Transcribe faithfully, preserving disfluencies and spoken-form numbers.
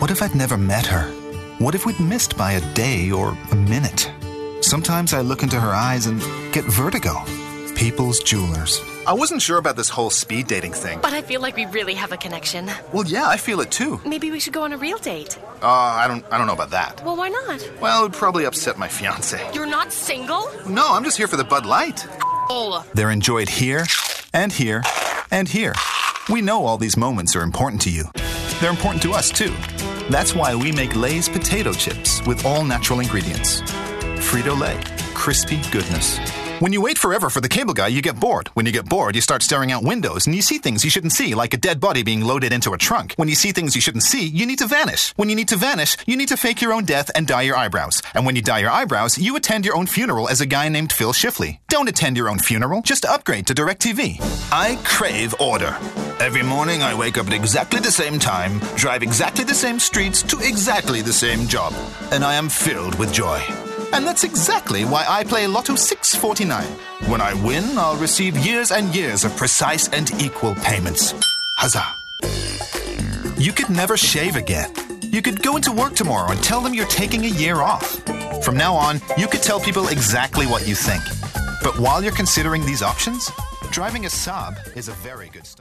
What if I'd never met her? What if we'd missed by a day or a minute? Sometimes I look into her eyes and get vertigo. People's Jewelers. I wasn't sure about this whole speed dating thing. But I feel like we really have a connection. Well, yeah, I feel it too. Maybe we should go on a real date. Uh, I don't I don't know about that. Well, why not? Well, it would probably upset my fiance. You're not single? No, I'm just here for the Bud Light. Oh. They're enjoyed here, and here, and here. We know all these moments are important to you. They're important to us, too. That's why we make Lay's potato chips with all natural ingredients. Frito-Lay. Crispy goodness. When you wait forever for the cable guy, you get bored. When you get bored, you start staring out windows and you see things you shouldn't see, like a dead body being loaded into a trunk. When you see things you shouldn't see, you need to vanish. When you need to vanish, you need to fake your own death and dye your eyebrows. And when you dye your eyebrows, you attend your own funeral as a guy named Phil Shifley. Don't attend your own funeral, just upgrade to DirecTV. I crave order. Every morning I wake up at exactly the same time, drive exactly the same streets to exactly the same job. And I am filled with joy. And that's exactly why I play Lotto six forty-nine. When I win, I'll receive years and years of precise and equal payments. Huzzah. You could never shave again. You could go into work tomorrow and tell them you're taking a year off. From now on, you could tell people exactly what you think. But while you're considering these options, driving a Saab is a very good start.